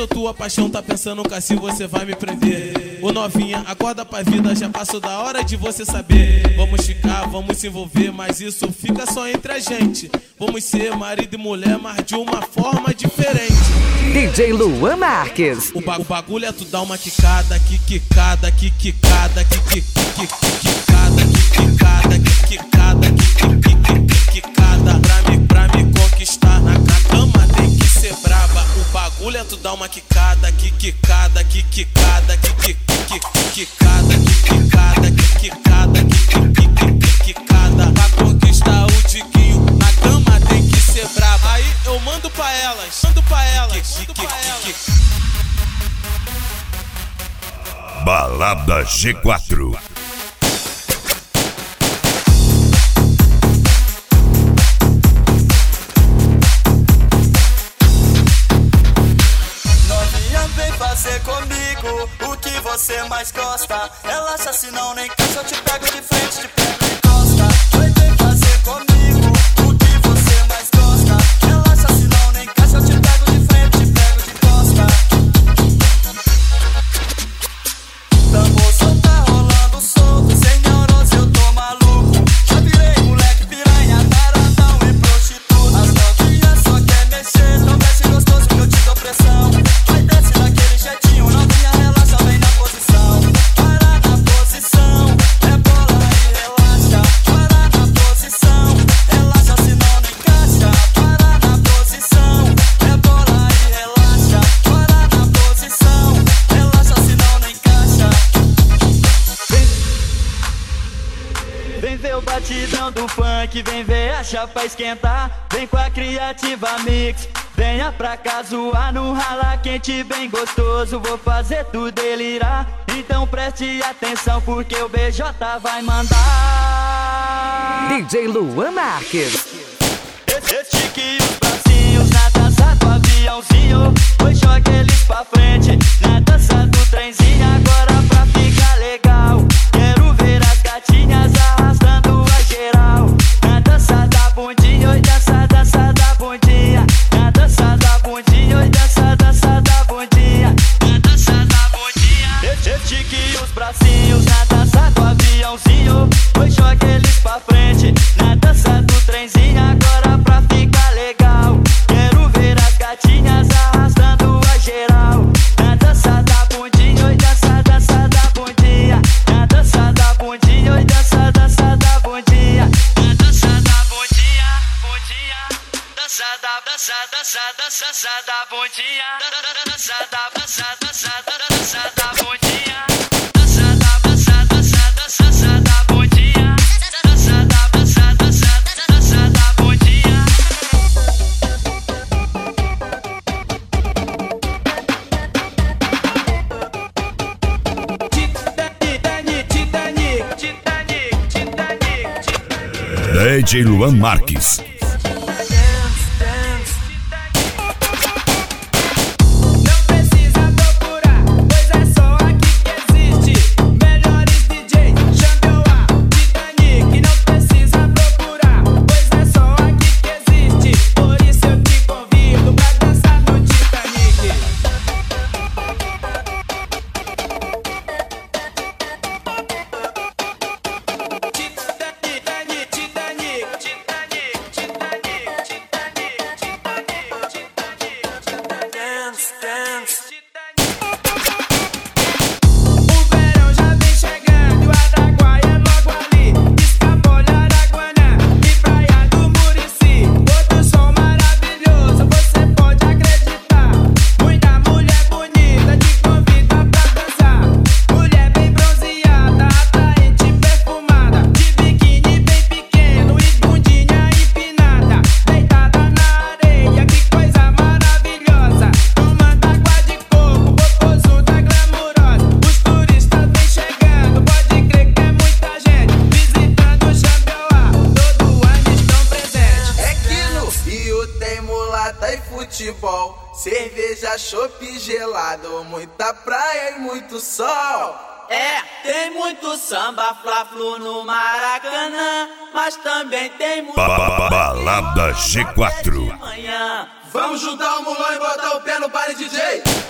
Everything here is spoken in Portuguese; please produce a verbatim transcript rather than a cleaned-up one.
sou tua paixão, tá pensando que assim você vai me prender. Ô novinha, acorda pra vida, já passou da hora de você saber. Vamos ficar, vamos se envolver, mas isso fica só entre a gente. Vamos ser marido e mulher, mas de uma forma diferente. D J Luan Marques. O, ba o bagulho é tu dar uma quicada, quicada, quicada, quicada, quicada, quicada, quicada, quicada. Pra me, pra me conquistar na cama tem que ser braba. O bagulho é tu dar uma quicada, quicada, quicada, quicada, quicada, quicada, quicada. Pra conquistar o tiquinho na cama tem que ser braba. Aí eu mando pra elas, mando pra elas, mando pra elas. Balada G quatro. Novinha, vem fazer comigo o que você mais gosta. Relaxa, senão nem cansa, eu te pego de frente, te pego de costa. Vem, vem fazer comigo o que você mais gosta. Relaxa, senão nem cansa, eu te pego de frente, te pego de costa. Tambor só tá rolando solto, sem neurose eu tô maluco. Já virei moleque piranha, taradão e prostituta. As novinhas só quer mexer, não desce gostoso que eu te dou pressão. Vai desce daquele jeitinho, novinha relaxa, vem na posição. Para na posição, é bola e relaxa. Para na posição, relaxa senão não encaixa. Para na posição, é bola e relaxa. Para na posição, relaxa senão não encaixa. Vem ver o batidão do funk, vem ver a chapa esquentar. Vem com a Criativa Mix, venha pra cá zoar no rala quente bem gostoso. Vou fazer tu delirar, então preste atenção porque o B J vai mandar. D J Luan Marques. Estique os bracinhos na dança do aviãozinho. Foi joga eles pra frente na dança do trenzinho. Agora pra ficar legal, quero ver as gatinhas arrastando a geral. Na dança da bundinha, oi dança, dança da bundinha. Na dança da bundinha, oi dança, dança da bundinha. Na dança da bundinha. Estique os bracinhos na dança do aviãozinho. Foi joga eles pra frente na dança do trenzinho. Agora pra ficar legal, quero ver as gatinhas arrastando a geral. Na dança da bundinha, oi dança, dança da bundinha. Na dança da bundinha, oi dança, dança da bundinha. Na dança da bundinha, bundinha. Dança da, dança, dança, dança, dança da bundinha. Dança da, dança, dança, dança da bundinha. Dança da, dança, dança, dança, dança da bundinha. Dança da, dança, dança, dança da bundinha. Titanic, Titanic, Titanic, Titanic, Titanic. D J Luan Marques. Não precisa procurar, pois é só aqui que existe. Melhores D J, chame a Titanic. Não precisa procurar, pois é só aqui que existe. Por isso eu te convido pra dançar no Titanic. Titanic, Titanic, Titanic, Titanic, Titanic, Titanic, Titanic, Titanic. Dance, dance. O verão já vem chegando, Araguaia é logo ali. Escapolha, Araguaná e Praia do Murici. Outro som maravilhoso, você pode acreditar. Muita mulher bonita te convida pra dançar. Mulher bem bronzeada, atraente, perfumada. De biquíni bem pequeno e bundinha empinada. Deitada na areia, que coisa maravilhosa. Tomando água de coco, popozuda glamurosa. Os turistas vêm chegando, pode crer que é muita gente. Visitando o Xambioá, todo ano estão presentes. É que no Rio tem mulata e futebol, cerveja, chopp gelado, muita praia e muito sol. É, tem muito samba, fla-flu no Maracanã, mas também tem muito Ba- ba- Balada G quatro. manhã. Vamos juntar o mulão e botar o pé no baile D J.